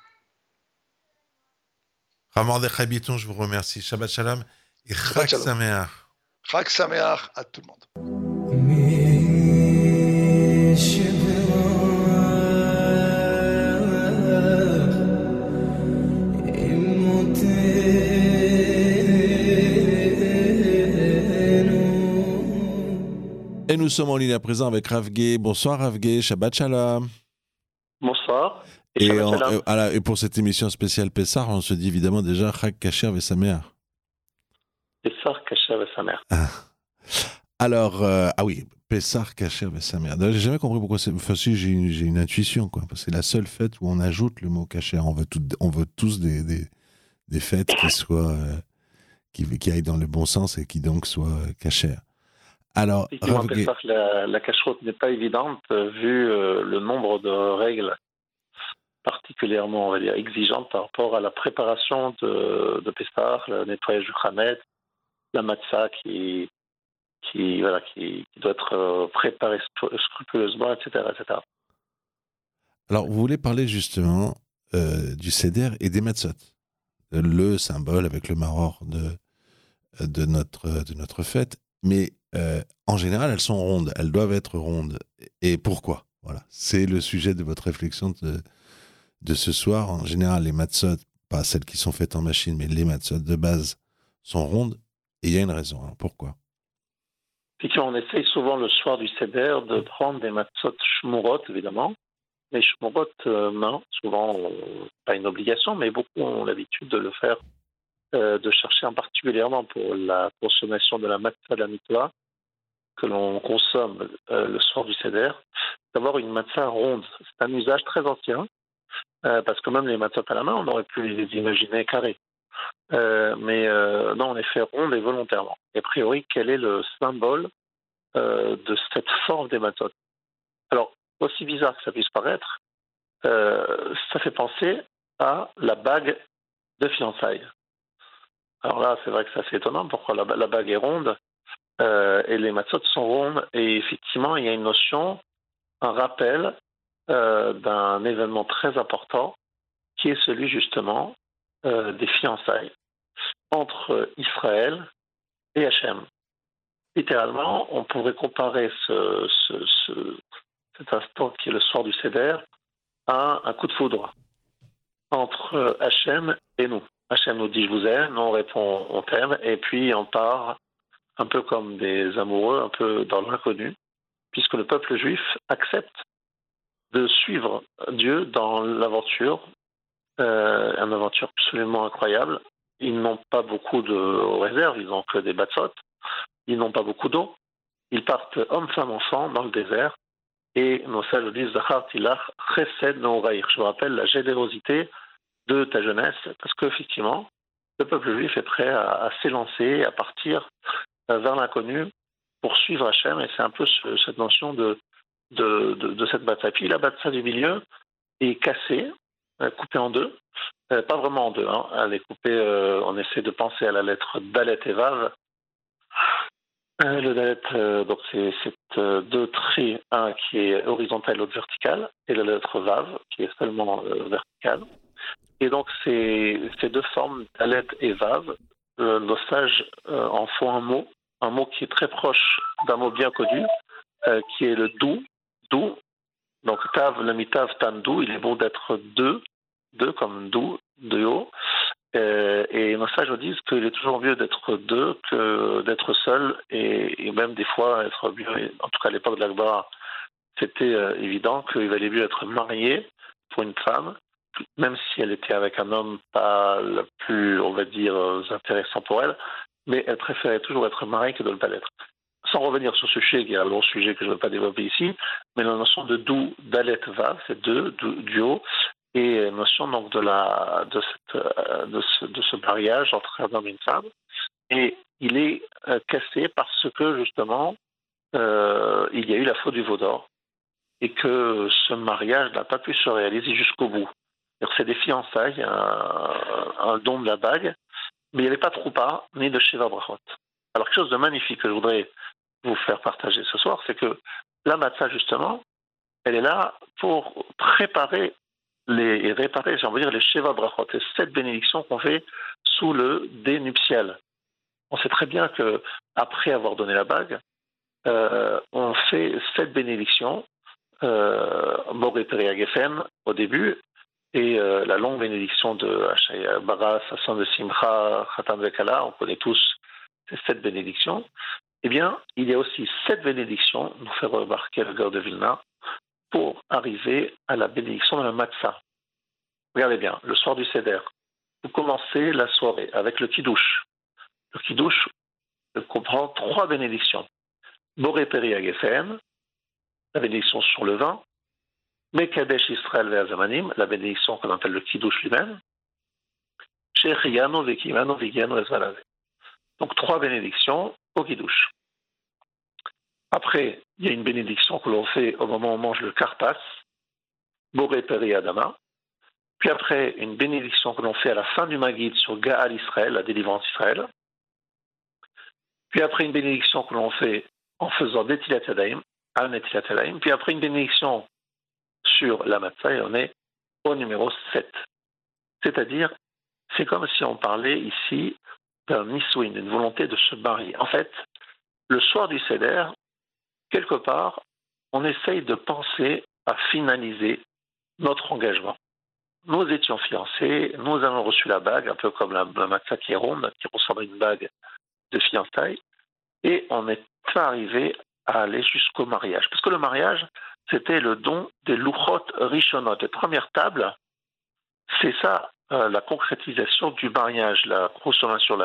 [SPEAKER 2] Rav Mordechai Bitton, je vous remercie. Shabbat Shalom et Chag Sameach.
[SPEAKER 4] Chag Sameach à tout le monde.
[SPEAKER 2] Et nous sommes en ligne à présent avec Rav Gay. Bonsoir Rav Gay, Shabbat Shalom.
[SPEAKER 5] Bonsoir.
[SPEAKER 2] Et pour cette émission spéciale Pessah, on se dit évidemment déjà Chag Kasher Vesameach.
[SPEAKER 5] Pessah Kasher Vesameach.
[SPEAKER 2] Alors, oui, Pessah Kasher Vesameach. J'ai jamais compris pourquoi c'est. Enfin, si, j'ai une intuition, quoi. Parce que c'est la seule fête où on ajoute le mot Kasher. On veut tous des fêtes qui soient. Qui aillent dans le bon sens et qui donc soient Kasher. Alors,
[SPEAKER 5] la cacheroute n'est pas évidente vu le nombre de règles particulièrement, on va dire, exigeantes par rapport à la préparation de Pessah, le nettoyage du Khamet, la matzah qui doit être préparée scrupuleusement, etc., etc.
[SPEAKER 2] Alors, vous voulez parler justement du Seder et des matzot, le symbole avec le maror de notre fête, mais en général, elles sont rondes, elles doivent être rondes. Et pourquoi ? Voilà, c'est le sujet de votre réflexion de ce soir. En général, les matzot, pas celles qui sont faites en machine, mais les matzot de base sont rondes. Et il y a une raison. Alors pourquoi ?
[SPEAKER 5] On essaye souvent le soir du Seder de prendre des matzot shmurot, évidemment. Les shmurot, non, souvent, pas une obligation, mais beaucoup ont l'habitude de le faire, de chercher en particulièrement pour la consommation de la matzah de la mitwa, que l'on consomme le soir du Seder, d'avoir une matzah ronde. C'est un usage très ancien, parce que même les matzot à la main, on aurait pu les imaginer carrés. Mais non, on les fait rondes et volontairement. Et a priori, quel est le symbole de cette forme des matzot ? Alors, aussi bizarre que ça puisse paraître, ça fait penser à la bague de fiançailles. Alors là, c'est vrai que c'est assez étonnant. Pourquoi la bague est ronde et les matzot sont rondes. Et effectivement, il y a une notion, un rappel d'un événement très important qui est celui justement des fiançailles entre Israël et Hachem. Littéralement, on pourrait comparer cet instant qui est le soir du Seder à un coup de foudre entre Hachem et nous. Hachem nous dit je vous aime, nous on répond on t'aime, et puis on part un peu comme des amoureux, un peu dans l'inconnu, puisque le peuple juif accepte de suivre Dieu dans l'aventure, une aventure absolument incroyable. Ils n'ont pas beaucoup de réserves, ils n'ont que des batsot, ils n'ont pas beaucoup d'eau. Ils partent hommes, femmes, enfants dans le désert, et nos sages disent Zachar Tilach Chesed Nouraïr. Je vous rappelle la générosité de ta jeunesse, parce qu'effectivement, le peuple juif est prêt à s'élancer, à partir vers l'inconnu pour suivre Hachem, et c'est un peu cette notion de cette bataille. Puis la bataille du milieu est cassée, coupée en deux, pas vraiment en deux, hein. Elle est coupée, on essaie de penser à la lettre Dalet et Vav. Le Dalet, donc c'est deux traits, un qui est horizontal et l'autre vertical, et la lettre Vav qui est seulement verticale. Et donc ces deux formes, Dalet et Vav, nos sages en font un mot qui est très proche d'un mot bien connu, qui est le dou. Donc tav, le mitav, tam, dou, il est bon d'être deux comme dou, de haut. Et nos sages disent qu'il est toujours mieux d'être deux que d'être seul, et même des fois être mieux, en tout cas à l'époque de l'Akbar, c'était évident qu'il valait mieux être marié pour une femme, même si elle était avec un homme pas le plus, on va dire, intéressant pour elle, mais elle préférait toujours être mariée que de ne pas l'être. Sans revenir sur ce sujet, qui est un long sujet que je ne vais pas développer ici, mais la notion de dou, dalet, va, c'est deux, duo, et la notion donc de ce mariage entre un homme et une femme. Et il est cassé parce que justement, il y a eu la faute du veau d'or, et que ce mariage n'a pas pu se réaliser jusqu'au bout. C'est des fiançailles, un don de la bague, mais il n'y avait pas de roupa ni de Sheva Brachot. Alors, quelque chose de magnifique que je voudrais vous faire partager ce soir, c'est que la matzah, justement, elle est là pour préparer et réparer, j'ai envie de dire, les Sheva Brachot, et cette bénédiction qu'on fait sous le dé nuptial. On sait très bien qu'après avoir donné la bague, on fait cette bénédiction, Boré Peri Geffen au début, et la longue bénédiction de Hachaya Bara, Sasson de Simcha, Khatan Vekala, on connaît tous cette bénédiction. Eh bien, il y a aussi cette bénédiction, nous fait remarquer le Gaon de Vilna, pour arriver à la bénédiction de la Matzah. Regardez bien, le soir du Seder, vous commencez la soirée avec le Kiddush. Le Kiddush comprend 3 bénédictions. Boré Peri Geffen, la bénédiction sur le vin, Mekadesh Israël ve'azamanim, la bénédiction qu'on appelle le Kiddush lui-même, Shechiyano ve'kimano ve'giano ezvalave. Donc 3 bénédictions au Kiddush. Après, il y a une bénédiction que l'on fait au moment où on mange le karpas, Boré Peri Adama. Puis après, une bénédiction que l'on fait à la fin du Maggid sur Gaal Israël, la délivrance Israël. Puis après, une bénédiction que l'on fait en faisant Netilat Yadayim, Al Netilat Yadayim. Puis après, une bénédiction sur la matzah, et on est au numéro 7. C'est-à-dire, c'est comme si on parlait ici d'un nisouin, d'une volonté de se marier. En fait, le soir du Seder, quelque part, on essaye de penser à finaliser notre engagement. Nous étions fiancés, nous avons reçu la bague, un peu comme la matzah qui est ronde, qui ressemble à une bague de fiançailles, et on est arrivé à aller jusqu'au mariage. Parce que le mariage, c'était le don des louchot rishonot, les premières tables. C'est ça, la concrétisation du mariage, la consommation.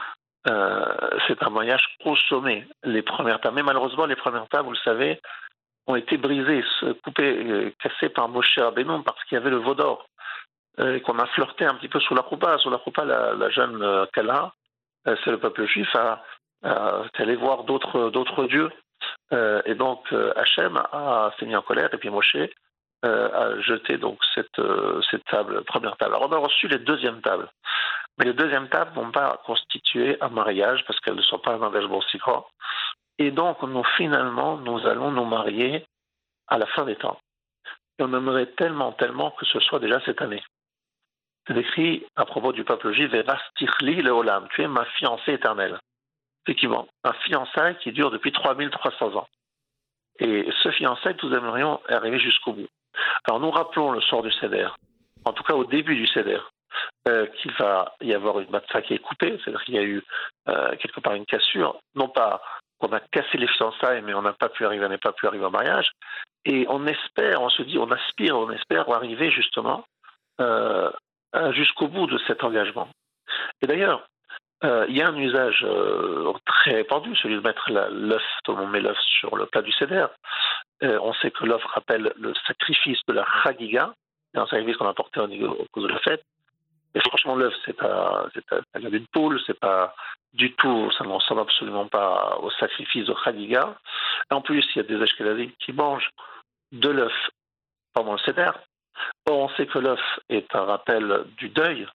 [SPEAKER 5] C'est un mariage consommé, les premières tables. Mais malheureusement, les premières tables, vous le savez, ont été brisées, coupées, cassées par Moshe Rabbeinu parce qu'il y avait le veau d'or, qu'on a flirté un petit peu sous la choupa. Sous la choupa, la jeune Kala, c'est le peuple juif, est allé voir d'autres dieux. Et donc Hachem s'est mis en colère, et puis Moshe a jeté donc cette table, première table. Alors on a reçu les deuxièmes tables, mais les deuxièmes tables ne vont pas constituer un mariage parce qu'elles ne sont pas un engagement si grand. Et donc nous allons nous marier à la fin des temps. Et on aimerait tellement, tellement que ce soit déjà cette année. C'est écrit à propos du peuple juif, Verastichli leolam, tu es ma fiancée éternelle. Effectivement, un fiançailles qui dure depuis 3300 ans. Et ce fiançailles, nous aimerions arriver jusqu'au bout. Alors nous rappelons le soir du Seder, en tout cas au début du Seder, qu'il va y avoir une matzah qui est coupée, c'est-à-dire qu'il y a eu quelque part une cassure, non pas qu'on a cassé les fiançailles, mais on n'a pas pu arriver au mariage, et on espère, on se dit, on aspire, on espère arriver justement jusqu'au bout de cet engagement. Et d'ailleurs, il y a un usage très répandu, celui de mettre l'œuf, tout le monde met l'œuf sur le plat du Seder. On sait que l'œuf rappelle le sacrifice de la Chagiga, c'est un sacrifice qu'on a porté au cause de la fête. Et franchement, l'œuf, c'est pas une poule, c'est pas du tout, ça ne ressemble absolument pas au sacrifice de Chagiga. Et en plus, il y a des Ashkenazim qui mangent de l'œuf pendant le Seder. Or, on sait que l'œuf est un rappel du deuil.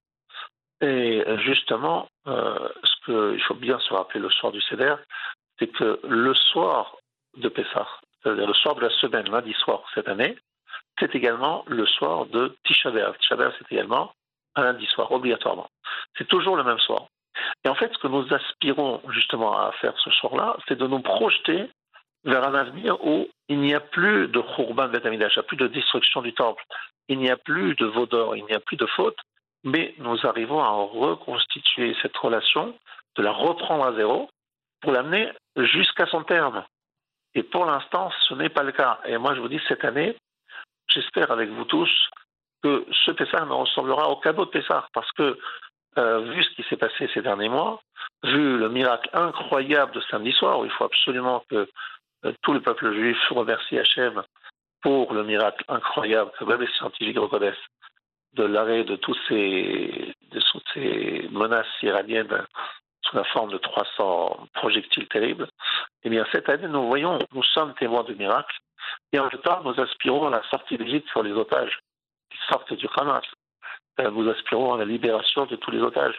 [SPEAKER 5] Et justement, ce qu'il faut bien se rappeler le soir du Seder, c'est que le soir de Pessah, c'est-à-dire le soir de la semaine, lundi soir cette année, c'est également le soir de Tisha B'Av. Tisha B'Av, c'est également un lundi soir, obligatoirement. C'est toujours le même soir. Et en fait, ce que nous aspirons justement à faire ce soir-là, c'est de nous projeter vers un avenir où il n'y a plus de Khurban Bet Amidash, il n'y a plus de destruction du temple, il n'y a plus de veau d'or, il n'y a plus de faute, mais nous arrivons à reconstituer cette relation, de la reprendre à zéro, pour l'amener jusqu'à son terme. Et pour l'instant, ce n'est pas le cas. Et moi, je vous dis, cette année, j'espère avec vous tous que ce Pessah ne ressemblera au cadeau de Pessah, parce que, vu ce qui s'est passé ces derniers mois, vu le miracle incroyable de samedi soir, où il faut absolument que tout le peuple juif remercie Hachem pour le miracle incroyable que même les scientifiques reconnaissent de l'arrêt de toutes ces menaces iraniennes sous la forme de 300 projectiles terribles. Eh bien, cette année, nous sommes témoins du miracle, et en même temps, nous aspirons à la sortie d'Égypte sur les otages qui sortent du Hamas. Nous aspirons à la libération de tous les otages.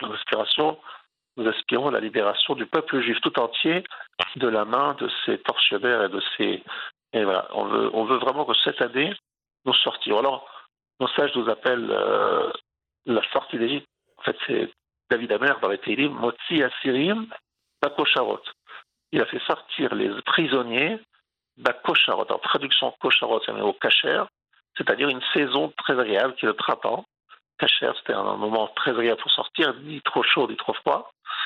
[SPEAKER 5] Nous aspirons à la libération du peuple juif tout entier de la main de ces tortionnaires et voilà. On veut vraiment que cette année, nous sortions. Alors, nos sages nous appellent la sortie d'Égypte. En fait, c'est David Amer dans les Télim, Motzi Asirim Bakosharot. Il a fait sortir les prisonniers Bakosharot. En traduction, Kosharot, c'est au Kacher, c'est-à-dire une saison très agréable qui est le printemps. Kacher, c'était un moment très agréable pour sortir, ni trop chaud, ni trop froid.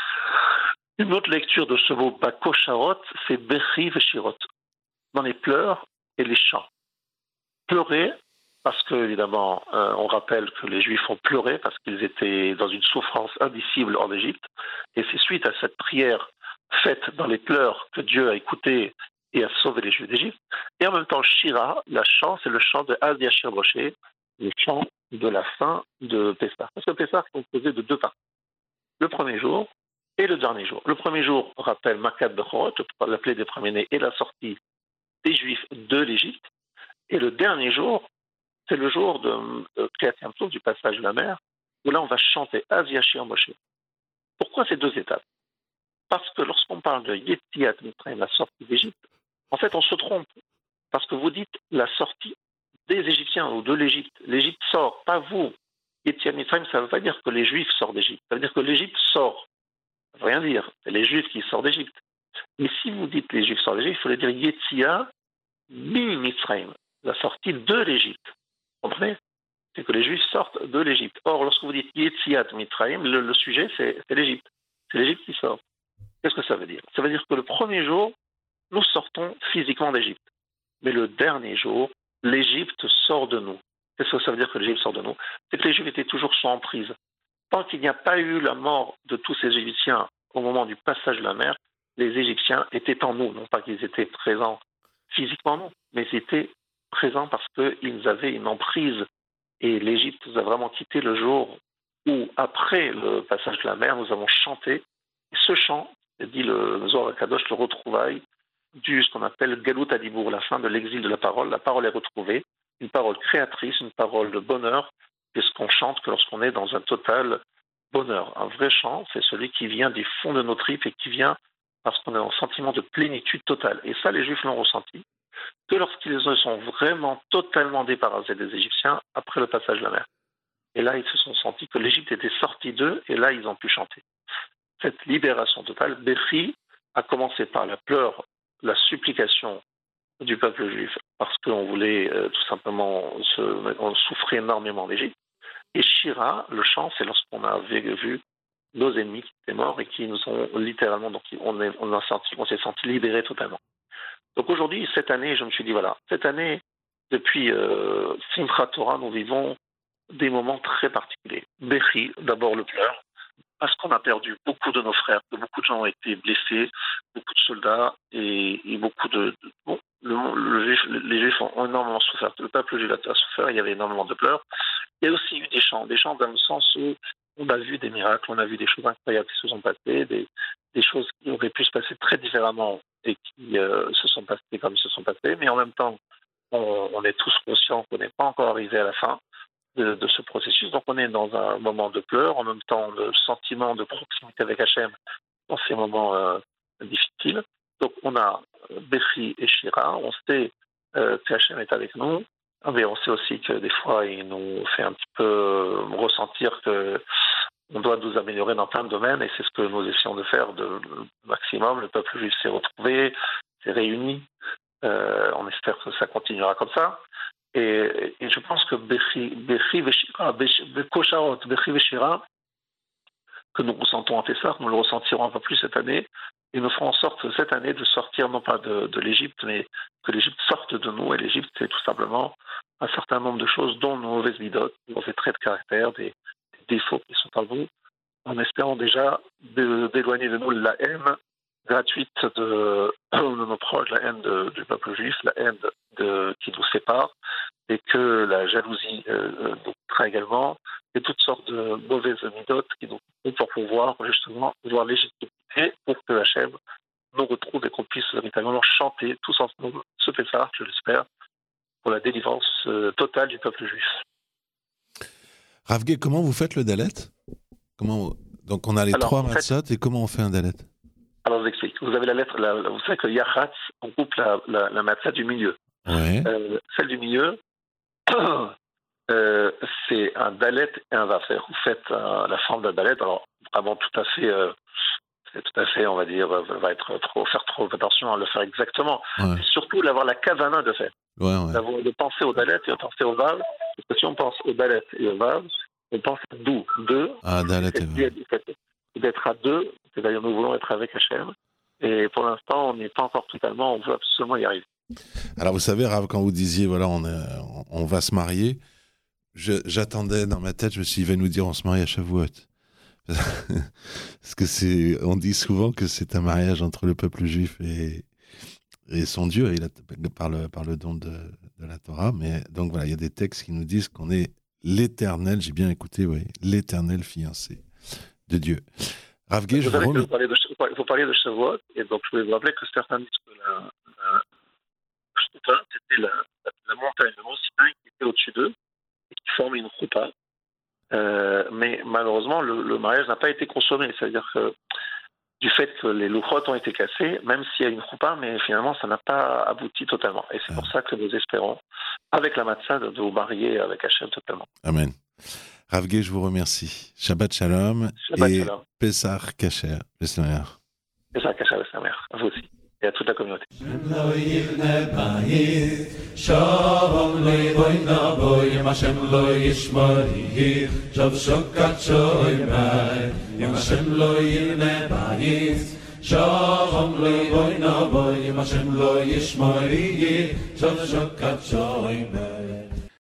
[SPEAKER 5] Une autre lecture de ce mot Bakosharot, c'est Bechi Veshirot, dans les pleurs et les chants. Pleurer, parce que, évidemment, on rappelle que les Juifs ont pleuré parce qu'ils étaient dans une souffrance indicible en Égypte. Et c'est suite à cette prière faite dans les pleurs que Dieu a écouté et a sauvé les Juifs d'Égypte. Et en même temps, Shira, la chant, c'est le chant de Az Yashir Moshe, le chant de la fin de Pessah. Parce que Pessah est composé de deux parties. Le premier jour et le dernier jour. Le premier jour rappelle Makat Bechorot, l'appelé des premiers-nés, et la sortie des Juifs de l'Égypte. Et le dernier jour, c'est le jour de Kriyat Yam Suf, du passage de la mer, où là on va chanter Az Yashir Moshe. Pourquoi ces deux étapes? Parce que lorsqu'on parle de Yetziat Mitzrayim, la sortie d'Égypte, en fait on se trompe. Parce que vous dites la sortie des Égyptiens ou de l'Égypte. L'Égypte sort, pas vous. Yetziat Mitzrayim, ça ne veut pas dire que les Juifs sortent d'Égypte. Ça veut dire que l'Égypte sort. Ça ne veut rien dire. C'est les Juifs qui sortent d'Égypte. Mais si vous dites les Juifs sortent d'Égypte, il faut dire Yetziat Mi Mitzrayim, la sortie de l'Égypte. Vous comprenez? C'est que les Juifs sortent de l'Égypte. Or, lorsque vous dites Yetziat Mitzrayim, le sujet, c'est l'Égypte. C'est l'Égypte qui sort. Qu'est-ce que ça veut dire? Ça veut dire que le premier jour, nous sortons physiquement d'Égypte. Mais le dernier jour, l'Égypte sort de nous. Qu'est-ce que ça veut dire que l'Égypte sort de nous? C'est que les Juifs étaient toujours sous emprise. Tant qu'il n'y a pas eu la mort de tous ces Égyptiens au moment du passage de la mer, les Égyptiens étaient en nous. Non pas qu'ils étaient présents physiquement, non, mais ils étaient présents parce qu'ils avaient une emprise. Et l'Égypte nous a vraiment quitté le jour où, après le passage de la mer, nous avons chanté. Et ce chant, dit le Zohar HaKadosh, le retrouvaille du ce qu'on appelle Galut Adibour, la fin de l'exil de la parole. La parole est retrouvée, une parole créatrice, une parole de bonheur. C'est ce qu'on chante que lorsqu'on est dans un total bonheur. Un vrai chant, c'est celui qui vient du fond de nos tripes et qui vient parce qu'on est en sentiment de plénitude totale. Et ça, les Juifs l'ont ressenti. que lorsqu'ils se sont vraiment totalement débarrassés des Égyptiens après le passage de la mer. Et là, ils se sont sentis que l'Égypte était sortie d'eux, et là, ils ont pu chanter. Cette libération totale, Bechi a commencé par la pleure, la supplication du peuple juif, parce qu'on voulait tout simplement, on souffrait énormément d'Égypte. Et Shira, le chant, c'est lorsqu'on a vu nos ennemis qui étaient morts et qui nous ont littéralement, donc on s'est senti libérés totalement. Donc aujourd'hui, cette année, je me suis dit, voilà, cette année, depuis Simchat Torah, nous vivons des moments très particuliers. Bechi, d'abord le pleur, parce qu'on a perdu beaucoup de nos frères, que beaucoup de gens ont été blessés, beaucoup de soldats et beaucoup les Juifs ont énormément souffert. Le peuple juif a souffert, il y avait énormément de pleurs. Il y a aussi eu des chants dans le sens où on a vu des miracles, on a vu des choses incroyables qui se sont passées, des choses qui auraient pu se passer très différemment et qui se sont passées comme ils se sont passées, mais en même temps, on est tous conscients qu'on n'est pas encore arrivé à la fin de ce processus. Donc on est dans un moment de pleurs, en même temps le sentiment de proximité avec Hachem dans ces moments difficiles. Donc on a Bechi et Shira, on sait que Hachem est avec nous, mais on sait aussi que des fois il nous fait un petit peu ressentir que on doit nous améliorer dans plein de domaines, et c'est ce que nous essayons de faire de maximum. Le peuple juif s'est retrouvé, s'est réuni, on espère que ça continuera comme ça. Et je pense que Bechi Veshira, que nous ressentons à Pessah, nous le ressentirons un peu plus cette année, et nous ferons en sorte cette année de sortir non pas de l'Égypte, mais que l'Égypte sorte de nous. Et l'Égypte, c'est tout simplement un certain nombre de choses, dont nos mauvaises midotes, nos mauvais traits de caractère, des défauts qui sont en nous, en espérant déjà d'éloigner de nous la haine gratuite de nos proches, la haine du peuple juif, la haine qui nous sépare, et que la jalousie nous traite également, et toutes sortes de mauvaises midotes qui nous font pour pouvoir justement voir légitimité pour que Hachem nous retrouve et qu'on puisse véritablement chanter tous ensemble ce Pessah, je l'espère, pour la délivrance totale du peuple juif.
[SPEAKER 2] Rav Gué, comment vous faites le dalet? Donc on a les trois matzot, et comment on fait un dalet?
[SPEAKER 5] Alors je vous explique. Vous avez la lettre, vous savez que Yachatz, on coupe la matzah du milieu.
[SPEAKER 2] Ouais.
[SPEAKER 5] Celle du milieu, c'est un dalet et un vafer. Vous faites la forme d'un dalet, alors vraiment tout à fait, on va dire, faire trop attention à le faire exactement. Ouais. Et surtout d'avoir la kavana de faire.
[SPEAKER 2] Ouais.
[SPEAKER 5] De penser au dalet et de penser au vav. Parce que si on pense au dalet et au vav, on pense à deux.
[SPEAKER 2] Ah, dalet et vav.
[SPEAKER 5] D'être à deux, c'est-à-dire nous voulons être avec Hachem. Et pour l'instant, on n'est pas encore totalement, on veut absolument y arriver.
[SPEAKER 2] Alors vous savez, Rav, quand vous disiez, voilà, on va se marier, j'attendais dans ma tête, je me suis dit, il va nous dire on se marie à Shavuot. Parce que on dit souvent que c'est un mariage entre le peuple juif et son Dieu, par le don de la Torah. Mais donc voilà, il y a des textes qui nous disent qu'on est l'éternel, j'ai bien écouté, oui, l'éternel fiancé de Dieu. Rav Gué,
[SPEAKER 5] vous parliez de Shavuot, et donc je voulais vous rappeler que certains disent que c'était la montagne, le mont Sinaï qui était au-dessus d'eux et qui formait une choupa. Mais malheureusement, le mariage n'a pas été consommé. C'est-à-dire que du fait que les louchot ont été cassés, même s'il y a une choupa, mais finalement, ça n'a pas abouti totalement. Et c'est pour ça que nous espérons, avec la matzah, de vous marier avec Hachem totalement.
[SPEAKER 2] Amen. Rav Gué, je vous remercie. Shabbat Shalom et Pessah Kasher, Besnamer.
[SPEAKER 5] Pessah Kasher, Besnamer. À vous aussi. Et à toute la communauté.
[SPEAKER 6] Shalom